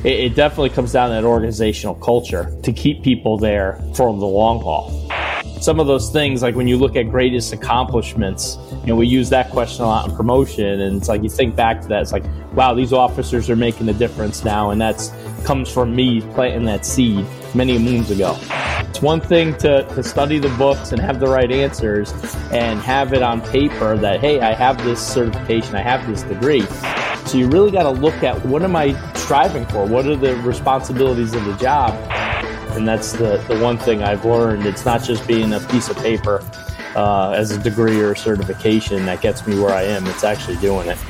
it definitely comes down to that organizational culture to keep people there for the long haul. Some of those things, like when you look at greatest accomplishments, we use that question a lot in promotion, and it's like you think back to that, it's like, wow, these officers are making a difference now, and that's comes from me planting that seed many moons ago. It's one thing to study the books and have the right answers and have it on paper that, hey, I have this certification, I have this degree. So you really got to look at, what am I striving for? What are the responsibilities of the job? And that's the one thing I've learned. It's not just being a piece of paper as a degree or a certification that gets me where I am. It's actually doing it.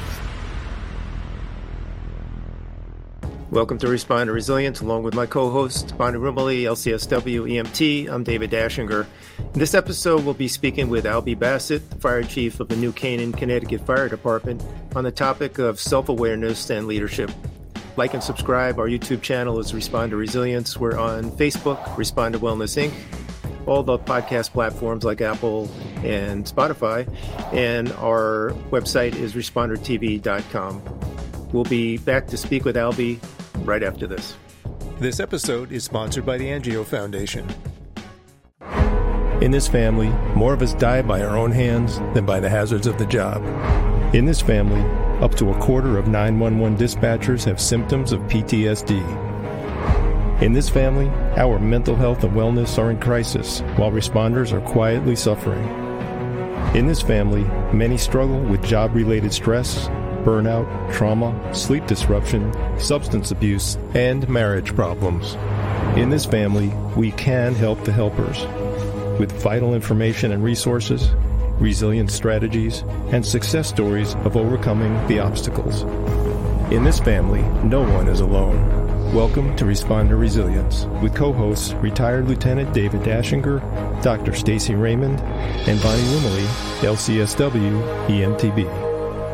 Welcome to Respond to Resilience, along with my co-host, Bonnie Rumley, LCSW EMT. I'm David Dashinger. In this episode, we'll be speaking with Albie Bassett, the Fire Chief of the New Canaan, Connecticut Fire Department, on the topic of self-awareness and leadership. Like and subscribe. Our YouTube channel is Respond to Resilience. We're on Facebook, Respond to Wellness, Inc., all the podcast platforms like Apple and Spotify, and our website is respondertv.com. We'll be back to speak with Albie right after this. This episode is sponsored by the Angio Foundation. In this family, more of us die by our own hands than by the hazards of the job. In this family, up to a quarter of 911 dispatchers have symptoms of PTSD. In this family, our mental health and wellness are in crisis, while responders are quietly suffering. In this family, many struggle with job-related stress, burnout, trauma, sleep disruption, substance abuse, and marriage problems. In this family, we can help the helpers with vital information and resources, resilient strategies, and success stories of overcoming the obstacles. In this family, no one is alone. Welcome to Respond to Resilience with co-hosts retired Lieutenant David Dashinger, Dr. Stacy Raymond, and Bonnie Rumley, LCSW EMTB.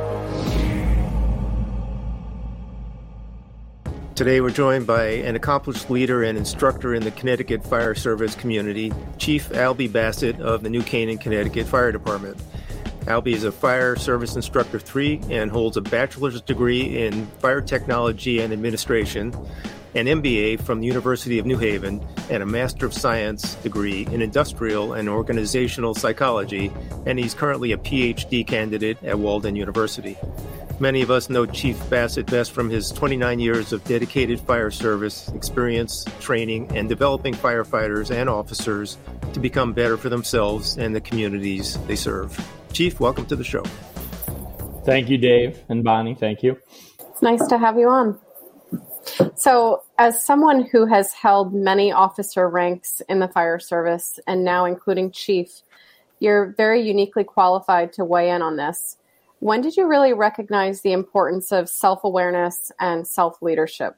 Today we're joined by an accomplished leader and instructor in the Connecticut Fire Service community, Chief Albie Bassett of the New Canaan, Connecticut Fire Department. Albie is a Fire Service Instructor 3 and holds a bachelor's degree in Fire Technology and Administration, an MBA from the University of New Haven, and a Master of Science degree in Industrial and Organizational Psychology, and he's currently a PhD candidate at Walden University. Many of us know Chief Bassett best from his 29 years of dedicated fire service experience, training, and developing firefighters and officers to become better for themselves and the communities they serve. Chief, welcome to the show. Thank you, Dave and Bonnie. Thank you. It's nice to have you on. So, as someone who has held many officer ranks in the fire service, and now including chief, you're very uniquely qualified to weigh in on this. When did you really recognize the importance of self-awareness and self-leadership?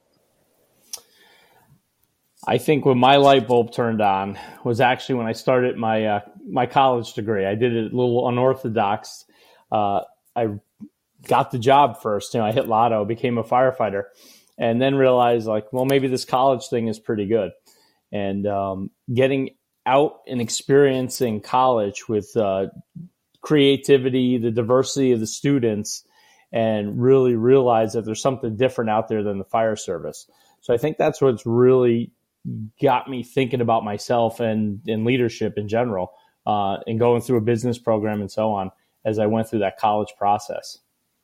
I think when my light bulb turned on was actually when I started my college degree. I did it a little unorthodox. I got the job first. I hit lotto, became a firefighter, and then realized, well, maybe this college thing is pretty good. And getting out and experiencing college with creativity, the diversity of the students, and really realize that there's something different out there than the fire service. So I think that's what's really got me thinking about myself and leadership in general, and going through a business program and so on as I went through that college process.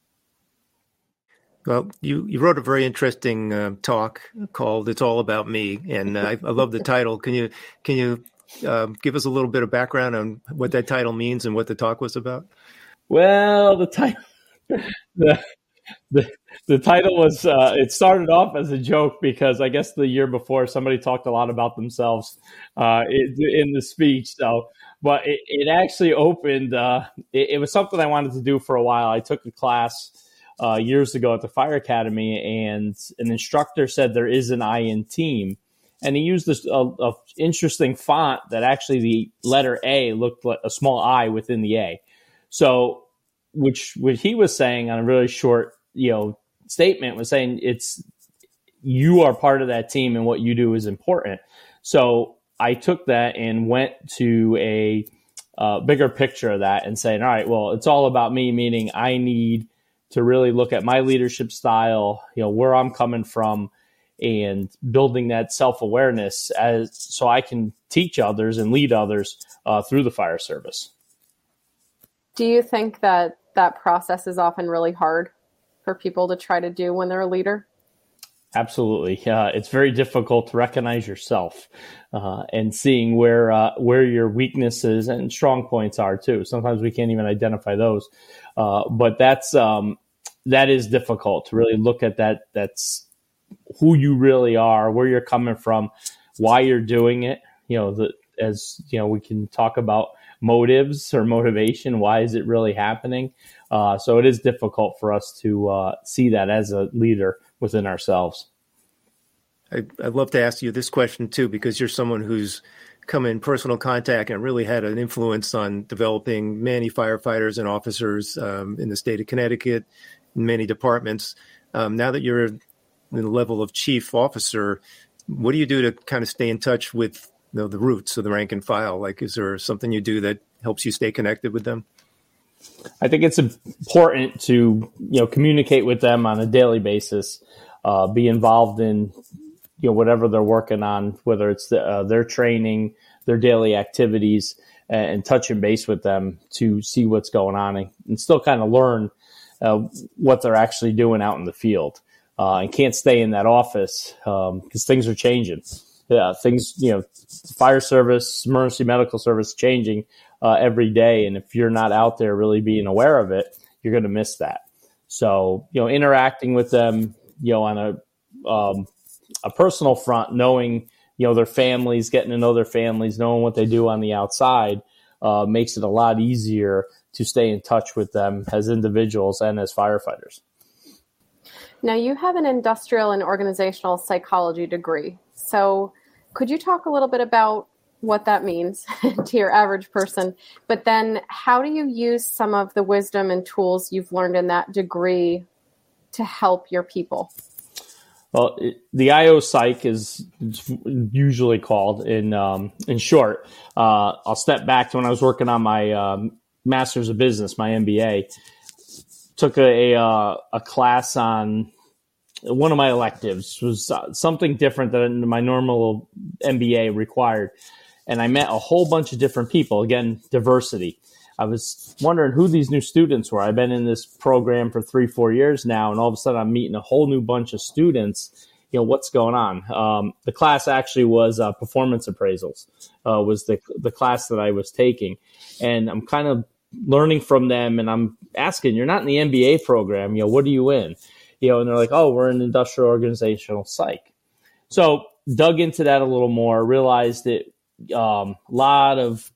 Well, you wrote a very interesting talk called "It's All About Me," and I love the title. Can you give us a little bit of background on what that title means and what the talk was about? Well, the title was, it started off as a joke because I guess the year before somebody talked a lot about themselves in the speech. So, but it actually opened, it was something I wanted to do for a while. I took a class years ago at the Fire Academy, and an instructor said there is an I in team. And he used this a interesting font that actually the letter A looked like a small I within the A. So, which what he was saying on a really short, statement was saying you are part of that team and what you do is important. So I took that and went to a bigger picture of that and saying, all right, well, it's all about me, meaning I need to really look at my leadership style, where I'm coming from, and building that self-awareness so I can teach others and lead others through the fire service. Do you think that process is often really hard for people to try to do when they're a leader? Absolutely. It's very difficult to recognize yourself and seeing where your weaknesses and strong points are too. Sometimes we can't even identify those. But that is difficult to really look at that. That's who you really are, where you're coming from, why you're doing it. We can talk about motives or motivation. Why is it really happening? So it is difficult for us to see that as a leader within ourselves. I'd love to ask you this question too, because you're someone who's come in personal contact and really had an influence on developing many firefighters and officers in the state of Connecticut, in many departments. Now that you're in the level of chief officer, what do you do to kind of stay in touch with the roots of the rank and file? Like, is there something you do that helps you stay connected with them? I think it's important to communicate with them on a daily basis, be involved in whatever they're working on, whether it's their training, their daily activities, and touching base with them to see what's going on and still kind of learn what they're actually doing out in the field. And can't stay in that office because things are changing. Fire service, emergency medical service changing every day. And if you're not out there really being aware of it, you're going to miss that. So, interacting with them, on a personal front, knowing, their families, getting to know their families, knowing what they do on the outside, makes it a lot easier to stay in touch with them as individuals and as firefighters. Now, you have an industrial and organizational psychology degree. So could you talk a little bit about what that means to your average person? But then how do you use some of the wisdom and tools you've learned in that degree to help your people? Well, the IO Psych is usually called in short. I'll step back to when I was working on my Master's of Business, my MBA. Took a class on one of my electives. Was something different than my normal MBA required. And I met a whole bunch of different people. Again, diversity. I was wondering who these new students were. I've been in this program for 3-4 years now, and all of a sudden I'm meeting a whole new bunch of students. What's going on? The class actually was performance appraisals, was the class that I was taking. And I'm kind of learning from them, and I'm asking, you're not in the MBA program, what are you in? And they're like, oh, we're in industrial organizational psych. So dug into that a little more, realized that lot of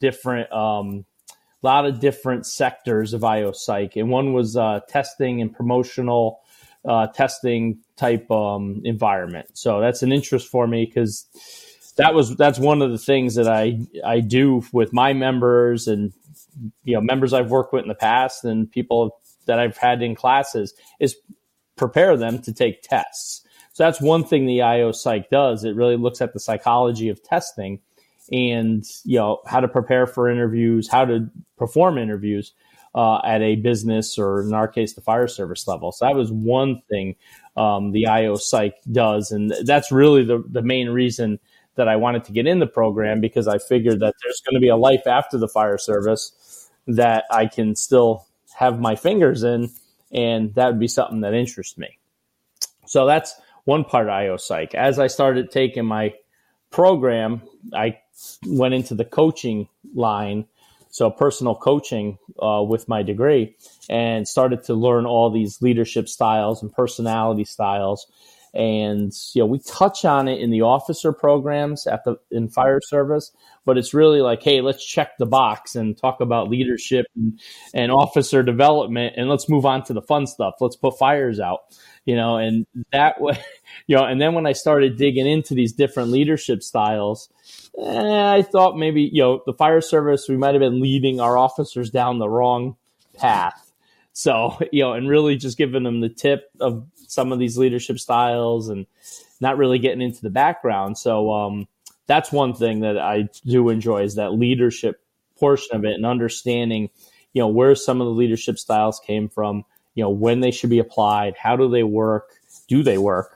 different sectors of IO Psych, and one was testing and promotional testing type environment. So that's an interest for me because that's one of the things that I do with my members and members I've worked with in the past and people that I've had in classes is prepare them to take tests. So that's one thing the IO Psych does. It really looks at the psychology of testing and, how to prepare for interviews, how to perform interviews at a business or in our case, the fire service level. So that was one thing the IO Psych does. And that's really the main reason that I wanted to get in the program, because I figured that there's going to be a life after the fire service that I can still have my fingers in, and that would be something that interests me. So that's one part of IO Psych. As I started taking my program, I went into the coaching line, so personal coaching with my degree, and started to learn all these leadership styles and personality styles. And, we touch on it in the officer programs in fire service, but it's really like, hey, let's check the box and talk about leadership and officer development, and let's move on to the fun stuff. Let's put fires out, and that way, and then when I started digging into these different leadership styles, I thought maybe, the fire service, we might have been leading our officers down the wrong path. So, and really just giving them the tip of some of these leadership styles and not really getting into the background. So that's one thing that I do enjoy, is that leadership portion of it and understanding, where some of the leadership styles came from, when they should be applied, how do they work,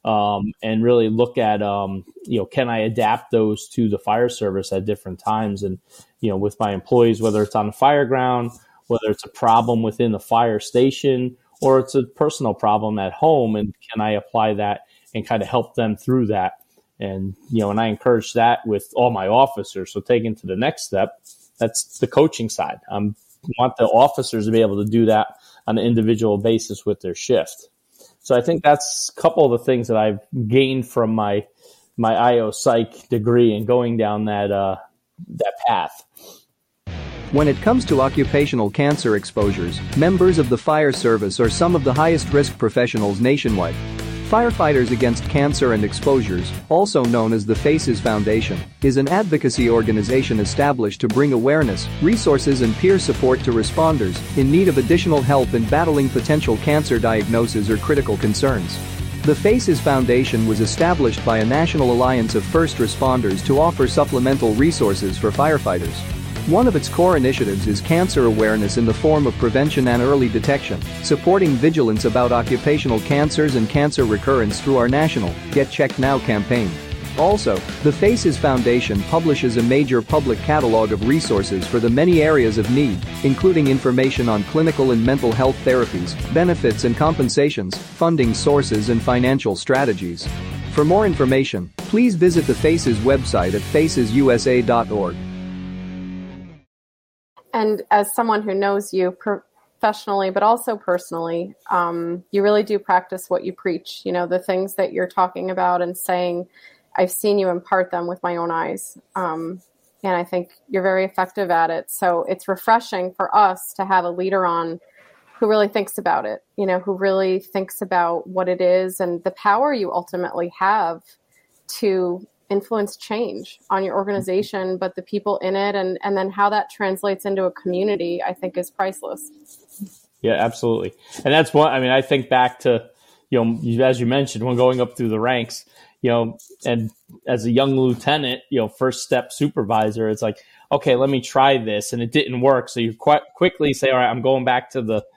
and really look at, can I adapt those to the fire service at different times? And, with my employees, whether it's on the fire ground, whether it's a problem within the fire station, or it's a personal problem at home, and can I apply that and kind of help them through that? And, and I encourage that with all my officers. So taking to the next step, that's the coaching side. I want the officers to be able to do that on an individual basis with their shift. So I think that's a couple of the things that I've gained from my IO Psych degree and going down that path. When it comes to occupational cancer exposures, members of the fire service are some of the highest risk professionals nationwide. Firefighters Against Cancer and Exposures, also known as the FACES Foundation, is an advocacy organization established to bring awareness, resources and peer support to responders in need of additional help in battling potential cancer diagnoses or critical concerns. The FACES Foundation was established by a national alliance of first responders to offer supplemental resources for firefighters. One of its core initiatives is cancer awareness in the form of prevention and early detection, supporting vigilance about occupational cancers and cancer recurrence through our national Get Checked Now campaign. Also, the FACES Foundation publishes a major public catalog of resources for the many areas of need, including information on clinical and mental health therapies, benefits and compensations, funding sources and financial strategies. For more information, please visit the FACES website at facesusa.org. And as someone who knows you professionally, but also personally, you really do practice what you preach. The things that you're talking about and saying, I've seen you impart them with my own eyes. And I think you're very effective at it. So it's refreshing for us to have a leader on who really thinks about it, who really thinks about what it is and the power you ultimately have to influence change on your organization, but the people in it, and then how that translates into a community, I think is priceless. Yeah, absolutely. And that's one, I think back to, as you mentioned, when going up through the ranks, and as a young lieutenant, first step supervisor, it's like, okay, let me try this. And it didn't work. So you quite quickly say, all right, I'm going back to the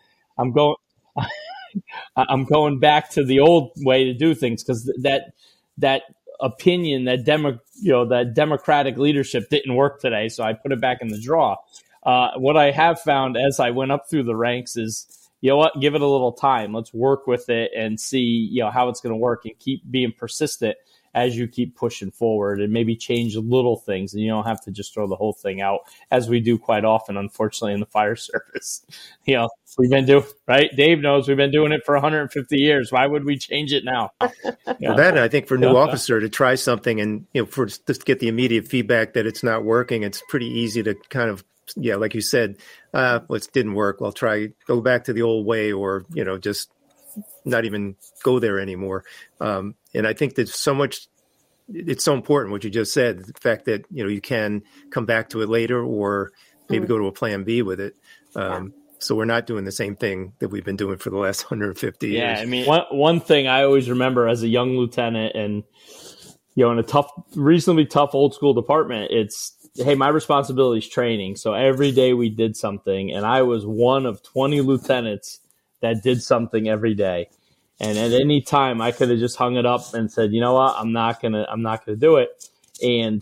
old way to do things. Cause that opinion, that democratic leadership didn't work today. So I put it back in the drawer. What I have found as I went up through the ranks is, give it a little time. Let's work with it and see, how it's going to work, and keep being persistent as you keep pushing forward, and maybe change little things. And you don't have to just throw the whole thing out, as we do quite often, unfortunately, in the fire service. We've been doing, right? Dave knows we've been doing it for 150 years. Why would we change it now? For that, I think for a new officer to try something and, for just to get the immediate feedback that it's not working, it's pretty easy to kind of, like you said, it didn't work. Well, go back to the old way, or, just not even go there anymore. And I think there's so much, it's so important what you just said, the fact that, you can come back to it later, or maybe go to a plan B with it. So we're not doing the same thing that we've been doing for the last 150 years. Yeah, one thing I always remember as a young lieutenant, and, in a reasonably tough old school department, it's, hey, my responsibility is training. So every day we did something, and I was one of 20 lieutenants that did something every day. And at any time I could have just hung it up and said, you know what, I'm not going to do it. And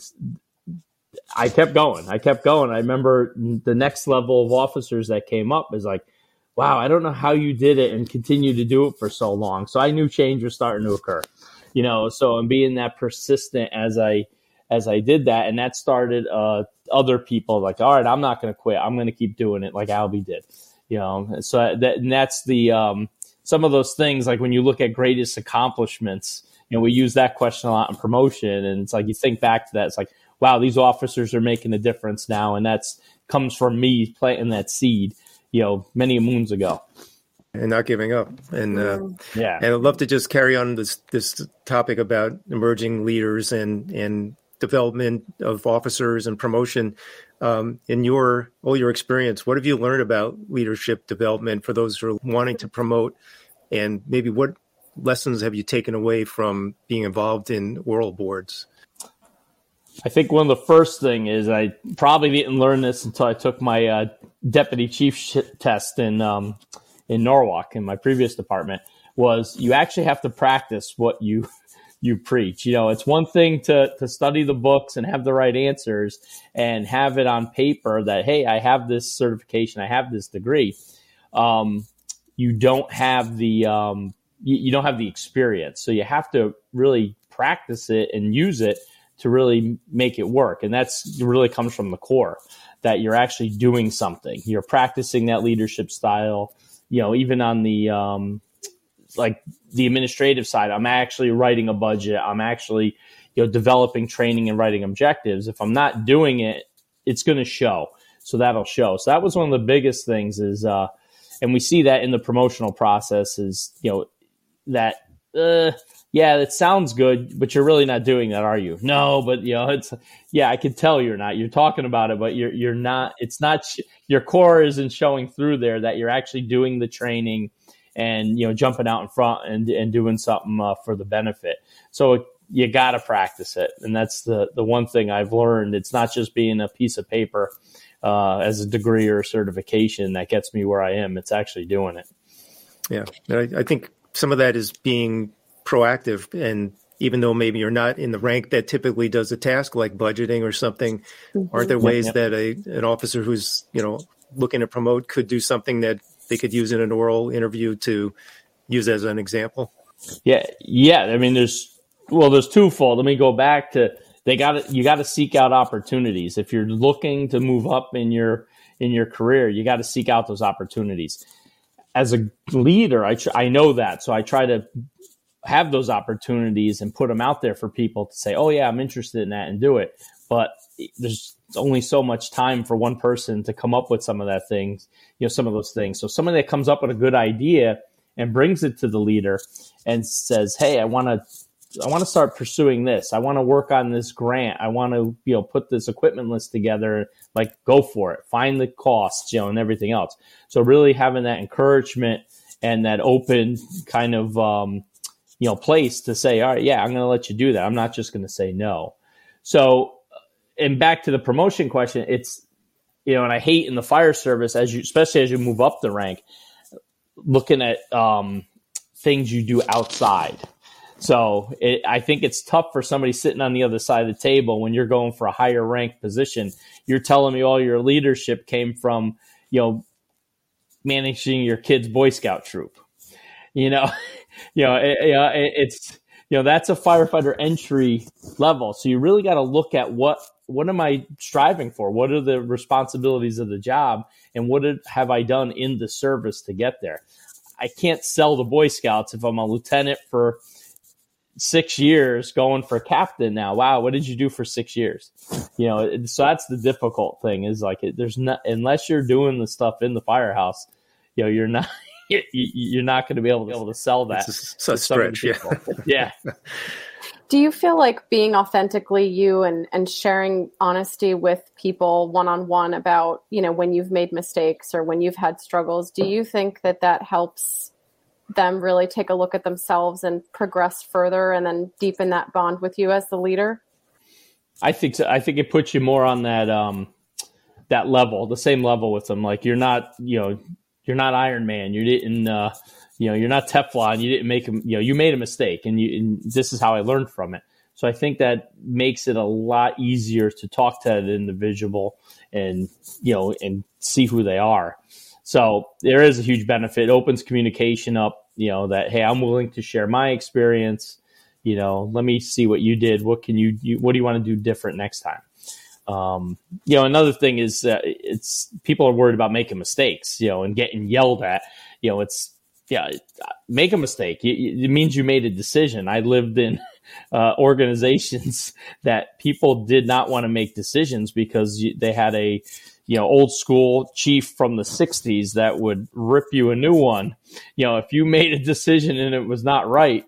I kept going. I remember the next level of officers that came up is like, wow, I don't know how you did it and continue to do it for so long. So I knew change was starting to occur, so I'm being that persistent as I did that. And that started other people like, all right, I'm not going to quit. I'm going to keep doing it like Albie did, so that's the, some of those things, like when you look at greatest accomplishments, we use that question a lot in promotion. And it's like, you think back to that, it's like, wow, these officers are making a difference now. And that's comes from me planting that seed, many moons ago. And not giving up. And and I'd love to just carry on this topic about emerging leaders and development of officers and promotion. In all your experience, what have you learned about leadership development for those who are wanting to promote? And maybe what lessons have you taken away from being involved in oral boards? I think one of the first thing is, I probably didn't learn this until I took my deputy chief test in Norwalk in my previous department. was you actually have to practice what you preach. It's one thing to study the books and have the right answers and have it on paper that, hey, I have this certification, I have this degree. You don't have the you don't have the experience, so you have to really practice it and use it to really make it work. And that's really comes from the core, that you're actually doing something. You're practicing that leadership style. Even on the like the administrative side, I'm actually writing a budget. I'm actually, developing training and writing objectives. If I'm not doing it, it's going to show. So that'll show. So that was one of the biggest things is, and we see that in the promotional process is, that, yeah, it sounds good, but you're really not doing that, are you? No, but I can tell you're not. You're talking about it, but you're not. It's not. Your core isn't showing through there that you're actually doing the training and jumping out in front and doing something for the benefit. So you got to practice it, and that's the one thing I've learned. It's not just being a piece of paper as a degree or a certification that gets me where I am. It's actually doing it. Yeah, I think some of that is being proactive, and even though maybe you're not in the rank that typically does a task like budgeting or something, aren't there ways that an officer who's looking to promote could do something that they could use in an oral interview to use as an example? Yeah. I mean, there's twofold. Let me go back to you got to seek out opportunities. If you're looking to move up in your career, you got to seek out those opportunities. As a leader, I know that, so I try to have those opportunities and put them out there for people to say, oh yeah, I'm interested in that, and do it. But there's only so much time for one person to come up with some of that things, some of those things. So somebody that comes up with a good idea and brings it to the leader and says, hey, I want to start pursuing this. I want to work on this grant. I want to, put this equipment list together. Like, go for it. Find the costs, and everything else. So really having that encouragement and that open kind of, place to say, all right, yeah, I'm going to let you do that. I'm not just going to say no. So, and back to the promotion question, it's, and I hate in the fire service, especially as you move up the rank, looking at things you do outside. So I think it's tough for somebody sitting on the other side of the table when you're going for a higher ranked position. You're telling me all your leadership came from, managing your kid's Boy Scout troop. It's, that's a firefighter entry level. So you really got to look at what am I striving for? What are the responsibilities of the job? And what have I done in the service to get there? I can't sell the Boy Scouts if I'm a lieutenant for 6 years going for captain now. Wow, what did you do for 6 years? So that's the difficult thing is like there's not, unless you're doing the stuff in the firehouse, you're not going to be able to sell that. It's a stretch, yeah. Yeah. Do you feel like being authentically you and sharing honesty with people one-on-one about, when you've made mistakes or when you've had struggles, do you think that helps them really take a look at themselves and progress further and then deepen that bond with you as the leader? I think so. I think it puts you more on that level, the same level with them. Like you're not Iron Man. You didn't, you're not Teflon. You didn't make you made a mistake and this is how I learned from it. So I think that makes it a lot easier to talk to that individual and see who they are. So there is a huge benefit. It opens communication up, that, hey, I'm willing to share my experience. Let me see what you did. What do you want to do different next time? Another thing is people are worried about making mistakes, and getting yelled at. Make a mistake. It means you made a decision. I lived in organizations that people did not want to make decisions because they had a old school chief from the 60s that would rip you a new one. If you made a decision and it was not right,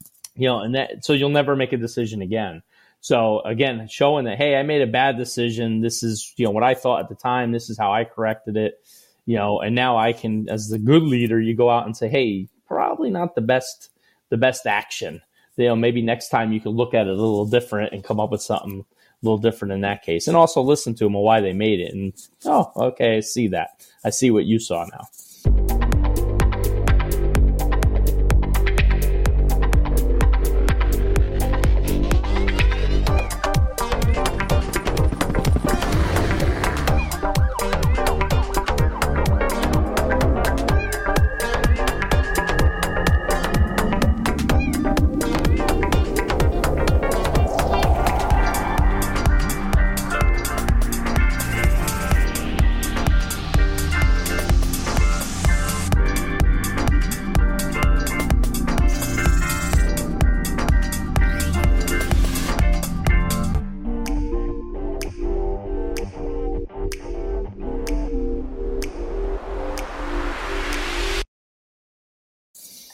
so you'll never make a decision again. So again, showing that, hey, I made a bad decision. This is, what I thought at the time. This is how I corrected it, and now I can, as the good leader, you go out and say, hey, probably not the best action. Maybe next time you can look at it a little different and come up with something a little different in that case. And also listen to them and why they made it. And, oh, okay, I see that. I see what you saw now.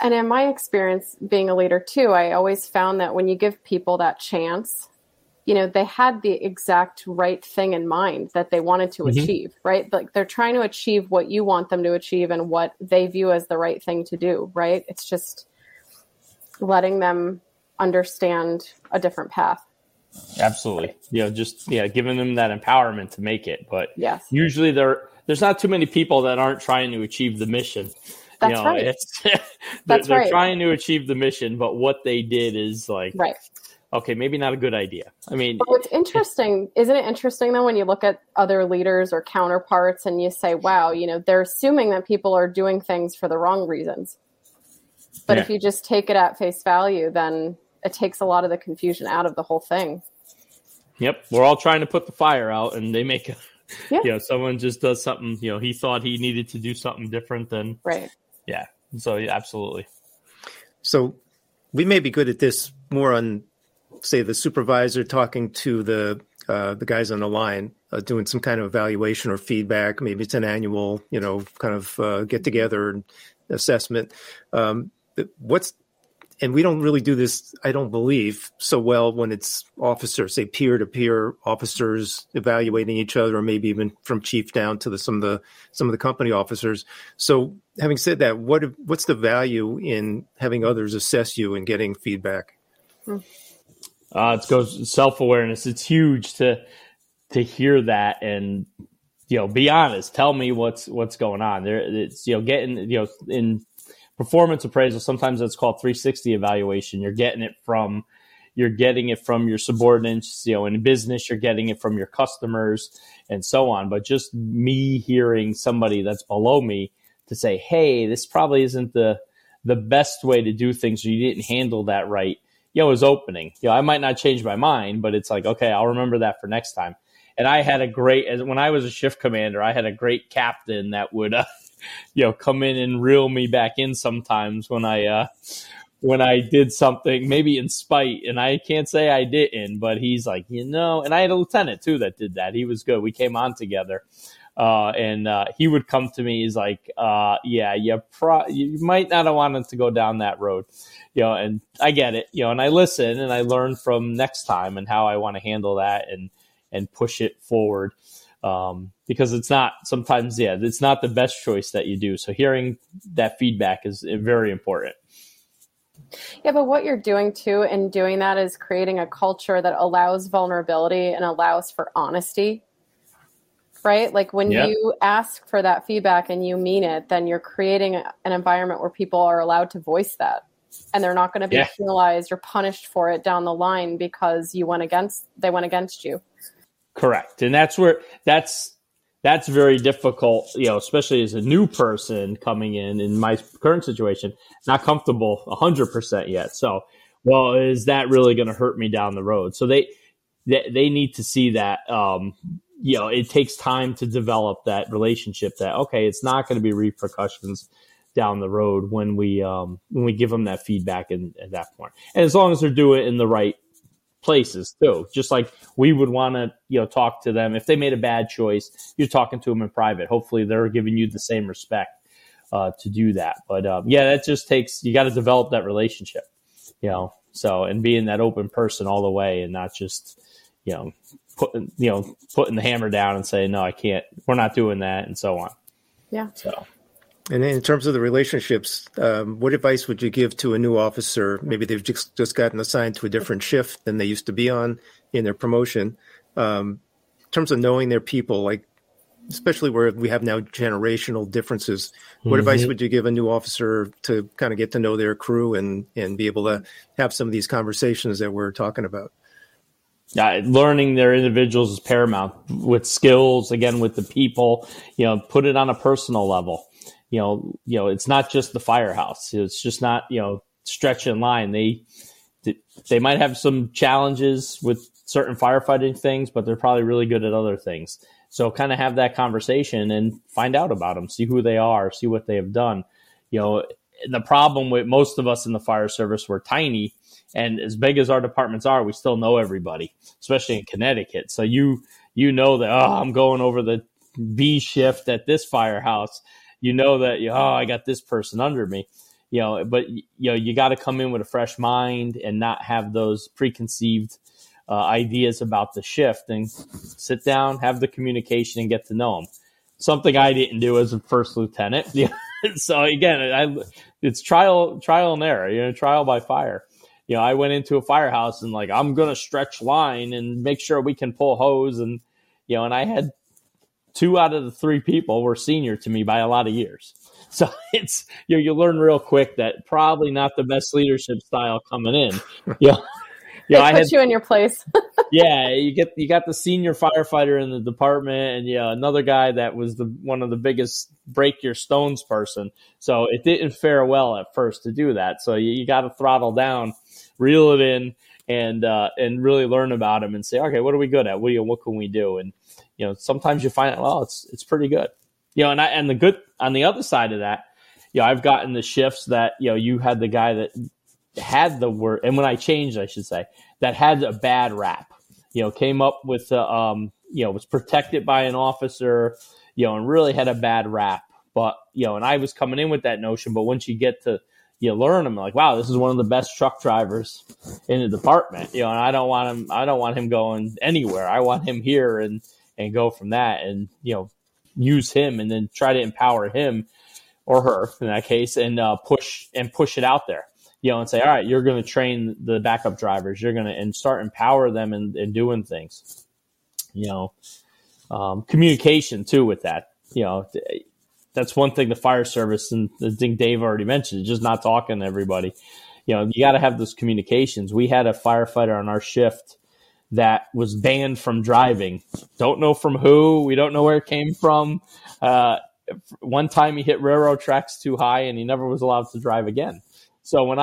And in my experience being a leader too, I always found that when you give people that chance, they had the exact right thing in mind that they wanted to achieve, right? Like they're trying to achieve what you want them to achieve and what they view as the right thing to do, right? It's just letting them understand a different path. Absolutely. Giving them that empowerment to make it. But yes, usually there's not too many people that aren't trying to achieve the mission. That's right. They're trying to achieve the mission, but what they did is like, right. Okay, maybe not a good idea. I mean, but what's interesting, isn't it interesting though, when you look at other leaders or counterparts and you say, wow, they're assuming that people are doing things for the wrong reasons. But if you just take it at face value, then it takes a lot of the confusion out of the whole thing. Yep. We're all trying to put the fire out and they make someone just does something, he thought he needed to do something different than. Right. Yeah. So absolutely. So we may be good at this more on, say, the supervisor talking to the guys on the line, doing some kind of evaluation or feedback. Maybe it's an annual, kind of get together and assessment. And we don't really do this, I don't believe, so well when it's officers, say peer-to-peer officers evaluating each other, or maybe even from chief down to some of the company officers. So having said that, what's the value in having others assess you and getting feedback? It goes self-awareness. It's huge to hear that and, be honest. Tell me what's going on there. It's, getting, in performance appraisal, sometimes that's called 360 evaluation. You're getting it from your subordinates, in business, you're getting it from your customers and so on. But just me hearing somebody that's below me to say, hey, this probably isn't the best way to do things, or you didn't handle that right, is opening. I might not change my mind, but it's like, okay, I'll remember that for next time. And I had when I was a shift commander, I had a great captain that would, come in and reel me back in sometimes when I did something, maybe in spite, and I can't say I didn't, but he's like, and I had a lieutenant too that did that. He was good. We came on together. And he would come to me. He's like, you might not have wanted to go down that road, and I get it, and I listen and I learn from next time and how I want to handle that and push it forward. Because it's not sometimes, it's not the best choice that you do. So hearing that feedback is very important. Yeah, but what you're doing too in doing that is creating a culture that allows vulnerability and allows for honesty. Right? Like when you ask for that feedback and you mean it, then you're creating an environment where people are allowed to voice that. And they're not going to be penalized or punished for it down the line because they went against you. Correct. And that's very difficult, especially as a new person coming in my current situation, not comfortable 100% yet. So, is that really going to hurt me down the road? So they need to see that, it takes time to develop that relationship that, okay, it's not going to be repercussions down the road when we give them that feedback at that point. And as long as they're doing it in the right places too, just like we would want to, talk to them. If they made a bad choice, you're talking to them in private. Hopefully they're giving you the same respect to do that. But that just takes, you got to develop that relationship, and being that open person all the way and not just, putting the hammer down and saying, no, I can't, we're not doing that, and so on. Yeah. So. And in terms of the relationships, what advice would you give to a new officer? Maybe they've just gotten assigned to a different shift than they used to be on in their promotion. In terms of knowing their people, like especially where we have now generational differences, what advice would you give a new officer to kind of get to know their crew and be able to have some of these conversations that we're talking about? Learning their individuals is paramount, with skills, again, with the people, put it on a personal level. It's not just the firehouse. It's just not, stretch in line. They might have some challenges with certain firefighting things, but they're probably really good at other things. So kind of have that conversation and find out about them, see who they are, see what they have done. The problem with most of us in the fire service, we're tiny, and as big as our departments are, we still know everybody, especially in Connecticut. So know that, I'm going over the B shift at this firehouse. That, I got this person under me, but you got to come in with a fresh mind and not have those preconceived ideas about the shift, and sit down, have the communication, and get to know them. Something I didn't do as a first lieutenant. So again, it's trial and error, trial by fire. I went into a firehouse and I'm going to stretch line and make sure we can pull hose. And, and I had 2 out of the 3 people were senior to me by a lot of years. So it's, you learn real quick that probably not the best leadership style coming in. I put you in your place. Yeah, you got the senior firefighter in the department, and another guy that was one of the biggest break your stones person. So it didn't fare well at first to do that. So you got to throttle down, reel it in, and really learn about him and say, okay, what are we good at? What can we do? And sometimes you find out, well, it's pretty good. And the good on the other side of that, I've gotten the shifts that you had the guy that had the word, and when I changed, I should say, that had a bad rap, came up with, was protected by an officer, and really had a bad rap. But, and I was coming in with that notion, but once you get to, learn them, wow, this is one of the best truck drivers in the department, and I don't want him going anywhere. I want him here and go from that and, use him and then try to empower him or her in that case and push it out there. And say, all right, you're going to train the backup drivers. You're going to and start empower them in doing things. Communication too with that. That's one thing the fire service, and I think Dave already mentioned, is just not talking to everybody. You got to have those communications. We had a firefighter on our shift that was banned from driving. Don't know from who. We don't know where it came from. One time he hit railroad tracks too high, and he never was allowed to drive again. So when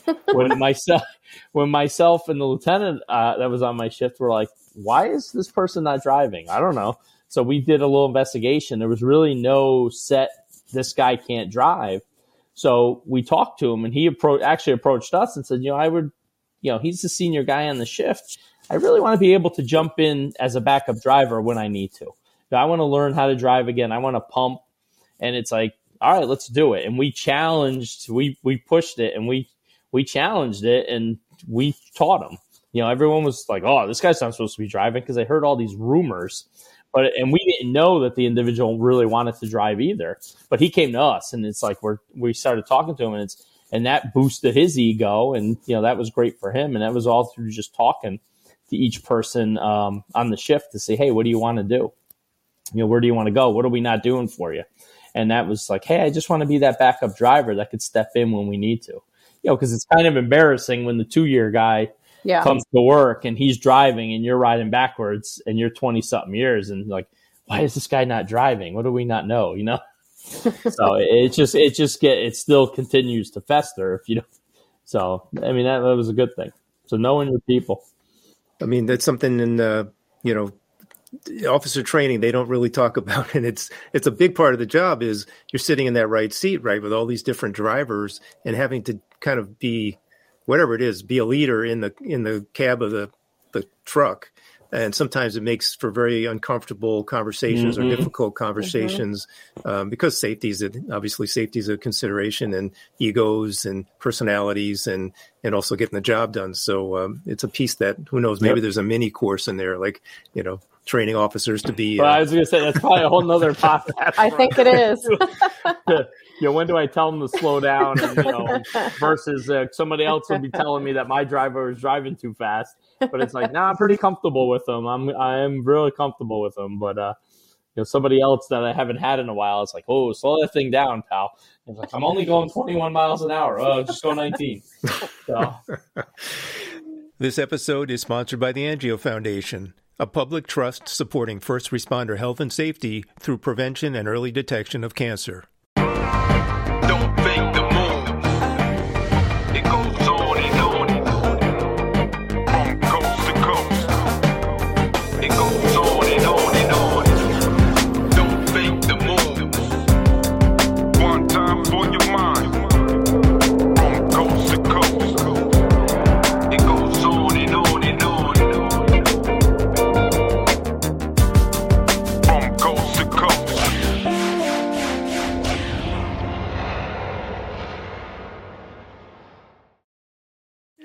myself and the lieutenant that was on my shift were like, why is this person not driving? I don't know. So we did a little investigation. There was really no set, this guy can't drive. So we talked to him, and he actually approached us and said, he's the senior guy on the shift. I really want to be able to jump in as a backup driver when I need to. I want to learn how to drive again. I want to pump. And it's like, all right, let's do it. And we challenged, we pushed it, and we challenged it, and we taught him. Everyone was like, oh, this guy's not supposed to be driving, because they heard all these rumors. And we didn't know that the individual really wanted to drive either. But he came to us, and it's like we started talking to him, and that boosted his ego, and that was great for him. And that was all through just talking to each person on the shift to say, hey, what do you want to do? Where do you want to go? What are we not doing for you? And that was like, hey, I just want to be that backup driver that could step in when we need to. Because it's kind of embarrassing when the 2-year guy comes to work and he's driving and you're riding backwards and you're 20-something years and like, why is this guy not driving? What do we not know? So it still continues to fester if you don't. So, I mean, that was a good thing. So knowing your people. I mean, that's something in officer training they don't really talk about, and it's a big part of the job. Is you're sitting in that right seat, right, with all these different drivers, and having to kind of be whatever it is, be a leader in the cab of the truck. And sometimes it makes for very uncomfortable conversations or difficult conversations because safety is a consideration, and egos and personalities and also getting the job done. So it's a piece that, who knows, maybe there's a mini course in there, like, training officers to be. I was going to say, that's probably a whole nother podcast. I think it is. When do I tell them to slow down? And, versus somebody else will be telling me that my driver is driving too fast. But it's like, I'm pretty comfortable with them. I'm really comfortable with them. But somebody else that I haven't had in a while, it's like, oh, slow that thing down, pal. It's like, I'm only going 21 miles an hour. Oh, just go 19. So. This episode is sponsored by the Angio Foundation, a public trust supporting first responder health and safety through prevention and early detection of cancer. Don't fake the moon. It goes on and on. From coast to coast. It goes on and on and on. Don't fake the moon. One time for your mind. From coast to coast. It goes on and on and on. From coast to coast.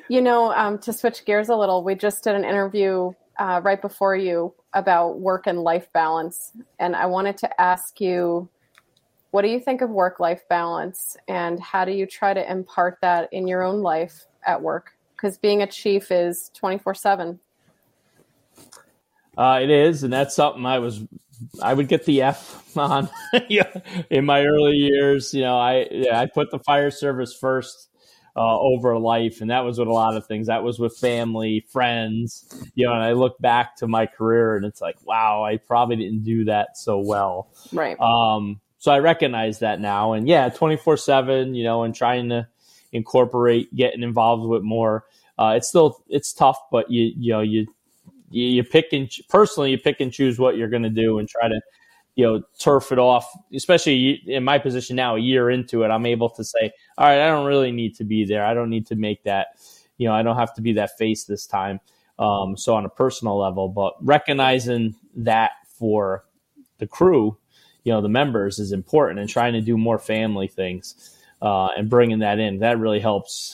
To switch gears a little, we just did an interview right before you about work and life balance. And I wanted to ask you, what do you think of work-life balance, and how do you try to impart that in your own life at work? Because being a chief is 24/7. It is, and that's something I would get the F on in my early years. I put the fire service first over life, and that was with a lot of things. That was with family, friends, and I look back to my career, and it's like, wow, I probably didn't do that so well. Right. So I recognize that now, and 24/7, and trying to incorporate getting involved with more. It's tough, but you pick and choose what you're going to do and try to, turf it off, especially in my position now, a year into it, I'm able to say, all right, I don't really need to be there. I don't need to make that, I don't have to be that face this time. So on a personal level, but recognizing that for the crew, the members is important, and trying to do more family things, and bringing that in, that really helps.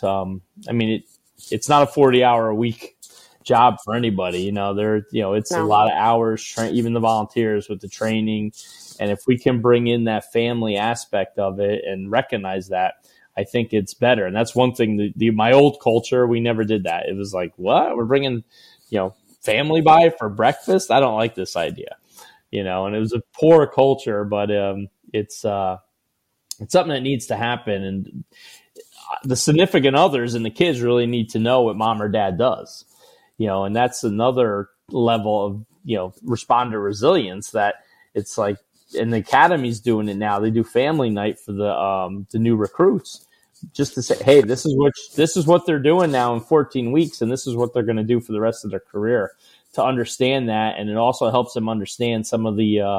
It's not a 40-hour a week job for anybody. It's a lot of hours, even the volunteers with the training. And if we can bring in that family aspect of it and recognize that, I think it's better. And that's one thing, my old culture, we never did that. It was like, what? We're bringing, family by for breakfast? I don't like this idea, and it was a poor culture, but it's something that needs to happen. And the significant others and the kids really need to know what mom or dad does. And that's another level of, responder resilience, that it's like, and the academy's doing it now. They do family night for the new recruits, just to say, hey, this is what they're doing now in 14 weeks. And this is what they're going to do for the rest of their career, to understand that. And it also helps them understand some of the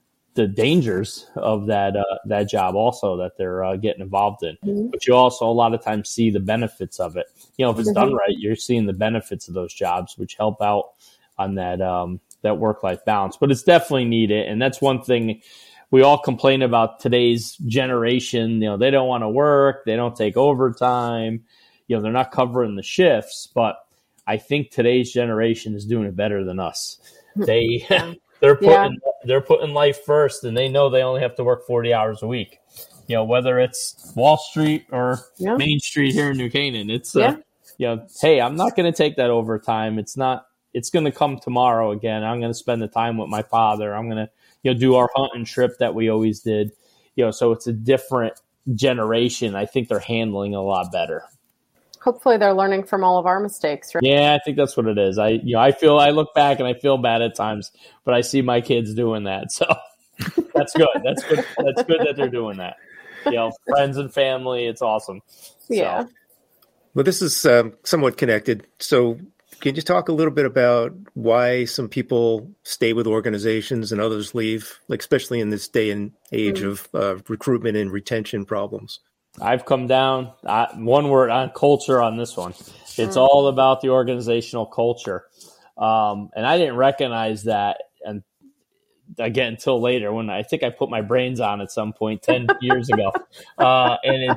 dangers of that job also that they're getting involved in. Mm-hmm. But you also a lot of times see the benefits of it. If it's done right, you're seeing the benefits of those jobs, which help out on that work-life balance. But it's definitely needed. And that's one thing we all complain about today's generation. They don't want to work. They don't take overtime. They're not covering the shifts. But I think today's generation is doing it better than us. They're putting life first, and they know they only have to work 40 hours a week. Whether it's Wall Street or Main Street here in New Canaan, it's hey, I'm not going to take that overtime. It's going to come tomorrow again. I'm going to spend the time with my father. I'm going to do our hunting trip that we always did. So it's a different generation. I think they're handling a lot better. Hopefully they're learning from all of our mistakes, right? Yeah, I think that's what it is. I look back and I feel bad at times, but I see my kids doing that. So that's good. That's good. That's good that they're doing that. Friends and family, it's awesome. Yeah. So. Well, this is somewhat connected. So can you talk a little bit about why some people stay with organizations and others leave, like especially in this day and age of recruitment and retention problems? I've come down one word on culture on this one. It's all about the organizational culture. And I didn't recognize that until later, when I think I put my brains on at some point 10 years ago. And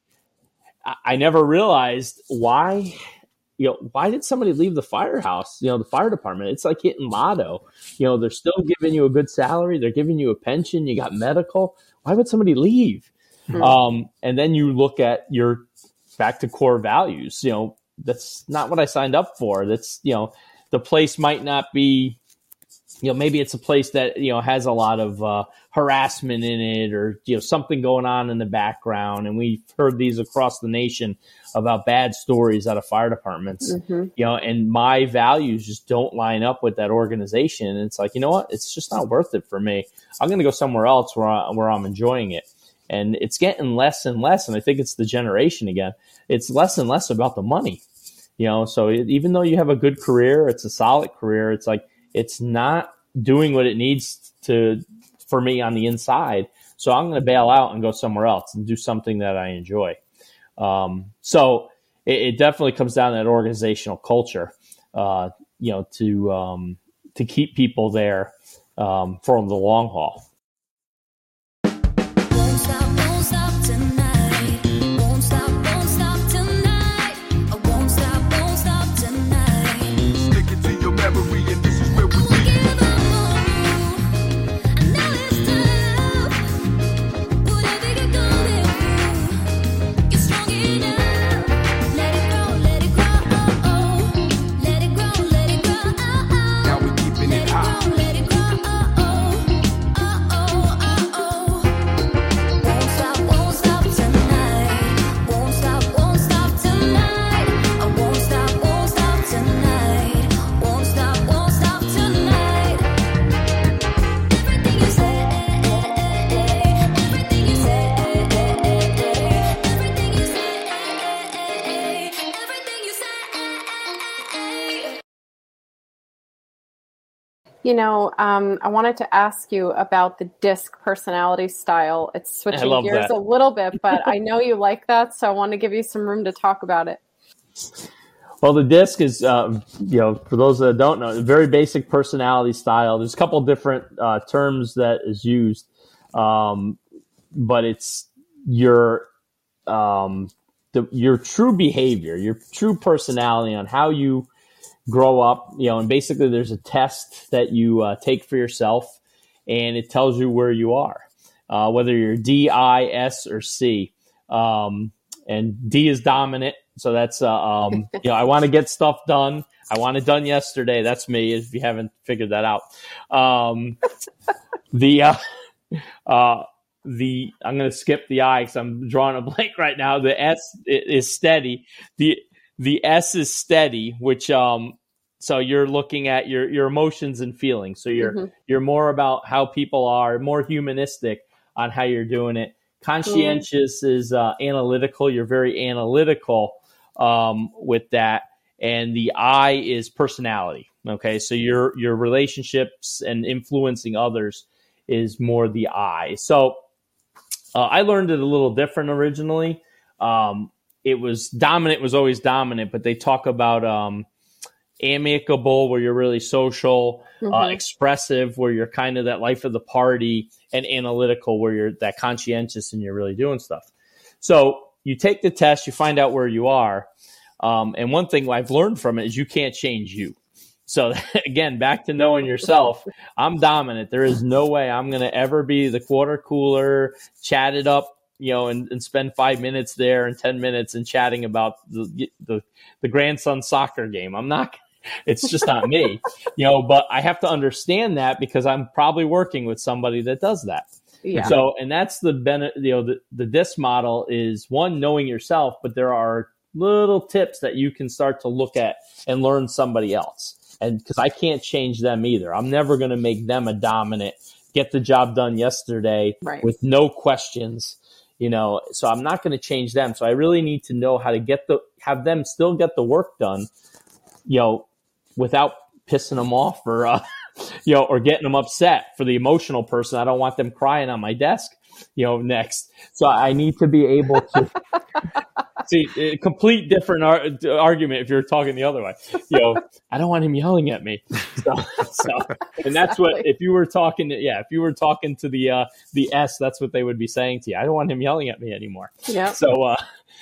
I never realized why did somebody leave the firehouse, the fire department? It's like hitting lotto. They're still giving you a good salary. They're giving you a pension. You got medical. Why would somebody leave? And then you look at your back to core values. That's not what I signed up for. That's, the place might not be, maybe it's a place that, has a lot of harassment in it, or, something going on in the background. And we've heard these across the nation about bad stories out of fire departments, and my values just don't line up with that organization. And it's like, you know what? It's just not worth it for me. I'm going to go somewhere else where I'm enjoying it. And it's getting less and less. And I think it's the generation again. It's less and less about the money, so even though you have a good career, it's a solid career. It's like, it's not doing what it needs to for me on the inside. So I'm going to bail out and go somewhere else and do something that I enjoy. So it definitely comes down to that organizational culture, to keep people there for the long haul. Won't stop tonight. Won't stop tonight. I won't stop I wanted to ask you about the DISC personality style. It's switching gears a little bit, but I know you like that, so I want to give you some room to talk about it. Well, the DISC is, for those that don't know, a very basic personality style. There's a couple different terms that is used, but it's your true behavior, your true personality on how you grow up, and basically there's a test that you take for yourself, and it tells you where you are, whether you're D, I, S, or C. And D is dominant. So that's, I want to get stuff done. I want it done yesterday. That's me, if you haven't figured that out. I'm going to skip the I because I'm drawing a blank right now. The S is steady. The S is steady, which, so you're looking at your emotions and feelings. So you're more about how people are, more humanistic on how you're doing it. Conscientious is analytical. You're very analytical with that. And the I is personality. Okay, so your relationships and influencing others is more the I. So I learned it a little different originally. It was dominant, was always dominant, but they talk about amicable, where you're really social, expressive, where you're kind of that life of the party, and analytical, where you're that conscientious and you're really doing stuff. So you take the test, you find out where you are. And one thing I've learned from it is you can't change you. So again, back to knowing yourself, I'm dominant. There is no way I'm going to ever be the water cooler, chat it up, and spend 5 minutes there and 10 minutes and chatting about the grandson's soccer game. I'm not. It's just not me, but I have to understand that because I'm probably working with somebody that does that. Yeah. So, and that's the the DISC model is one, knowing yourself, but there are little tips that you can start to look at and learn somebody else. And because I can't change them either. I'm never going to make them a dominant, get the job done yesterday with no questions, so I'm not going to change them. So I really need to know how to have them still get the work done, without pissing them off or, or getting them upset. For the emotional person, I don't want them crying on my desk, next. So I need to be able to see a complete different argument if you're talking the other way. I don't want him yelling at me. So and that's what, if you were talking to the S, that's what they would be saying to you. I don't want him yelling at me anymore. Yeah. So,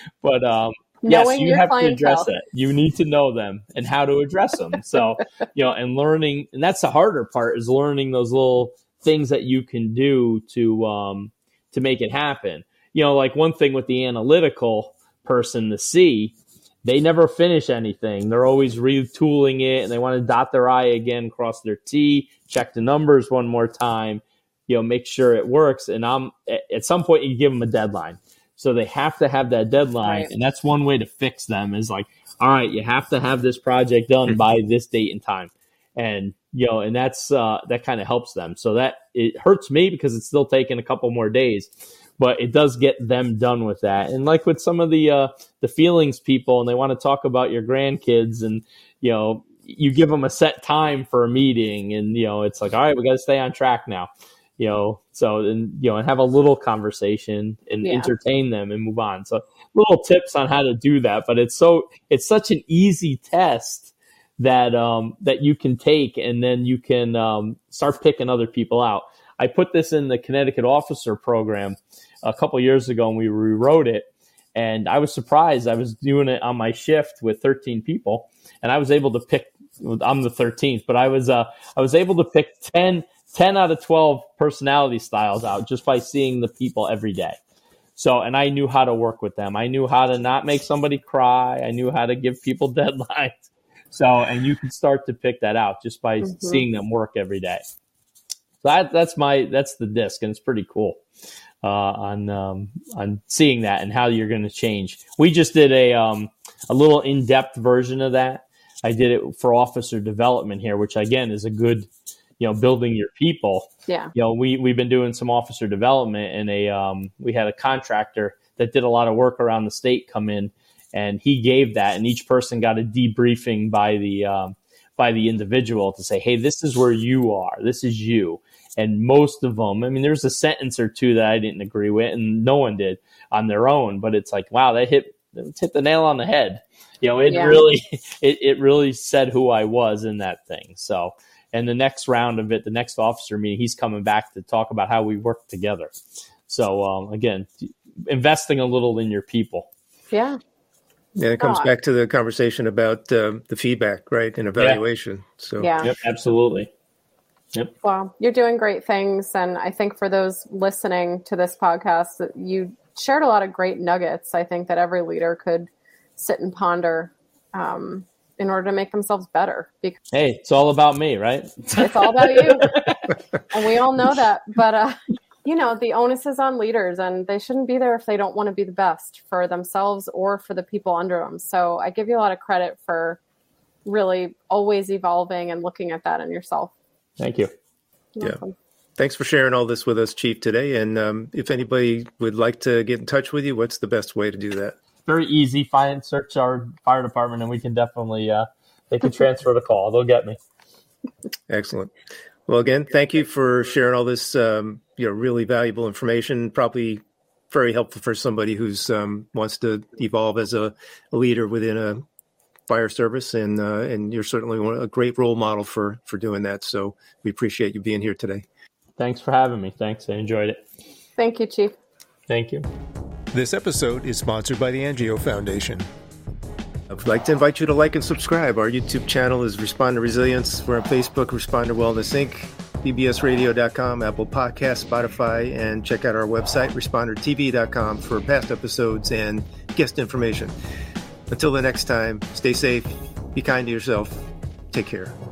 yes, you have to address it. You need to know them and how to address them. So, and learning, and that's the harder part, is learning those little things that you can do to make it happen. Like one thing with the analytical person, the C, they never finish anything. They're always retooling it, and they want to dot their I again, cross their T, check the numbers one more time, make sure it works. And at some point you give them a deadline. So they have to have that deadline. Right. And that's one way to fix them is like, all right, you have to have this project done by this date and time. And, and that's, that kind of helps them. So that it hurts me because it's still taking a couple more days, but it does get them done with that. And like with some of the feelings people, and they want to talk about your grandkids, and, you give them a set time for a meeting, and, it's like, all right, we got to stay on track now. And have a little conversation and entertain them and move on. So little tips on how to do that, but it's such an easy test that you can take, and then you can start picking other people out. I put this in the Connecticut Officer Program a couple years ago, and we rewrote it. And I was surprised. I was doing it on my shift with 13 people, and I was able to pick. I'm the 13th, but I was able to pick 10 out of 12 personality styles out just by seeing the people every day. So, and I knew how to work with them. I knew how to not make somebody cry. I knew how to give people deadlines. So, and you can start to pick that out just by seeing them work every day. So that's the DISC, and it's pretty cool on seeing that and how you're going to change. We just did a little in-depth version of that. I did it for officer development here, which again is a good, building your people. Yeah. We've been doing some officer development, and we had a contractor that did a lot of work around the state come in, and he gave that, and each person got a debriefing by by the individual to say, hey, this is where you are. This is you. And most of them, I mean, there's a sentence or two that I didn't agree with, and no one did on their own. But it's like, wow, that hit the nail on the head. It really said who I was in that thing. So, and the next round of it, the next officer meeting, he's coming back to talk about how we work together. So, again, investing a little in your people. Yeah. Yeah, it comes back to the conversation about the feedback, right, and evaluation. Yeah. So, Yep, absolutely. Yep. Well, you're doing great things. And I think for those listening to this podcast, you shared a lot of great nuggets. I think that every leader could sit and ponder in order to make themselves better. Because hey, it's all about me, right? It's all about you. And we all know that. But, the onus is on leaders, and they shouldn't be there if they don't want to be the best for themselves or for the people under them. So I give you a lot of credit for really always evolving and looking at that in yourself. Thank you. Yeah. Thanks for sharing all this with us, Chief, today. And if anybody would like to get in touch with you, what's the best way to do that? Very easy. Search our fire department, and we can definitely they can transfer the call. They'll get me. Excellent. Well, again, thank you for sharing all this really valuable information. Probably very helpful for somebody who's wants to evolve as a leader within a fire service, and you're certainly a great role model for doing that. So we appreciate you being here today. Thanks for having me. Thanks. I enjoyed it. Thank you, Chief. Thank you. This episode is sponsored by the Angio Foundation. I'd like to invite you to like and subscribe. Our YouTube channel is Responder Resilience. We're on Facebook, Responder Wellness Inc., bbsradio.com, Apple Podcasts, Spotify, and check out our website, respondertv.com, for past episodes and guest information. Until the next time, stay safe, be kind to yourself, take care.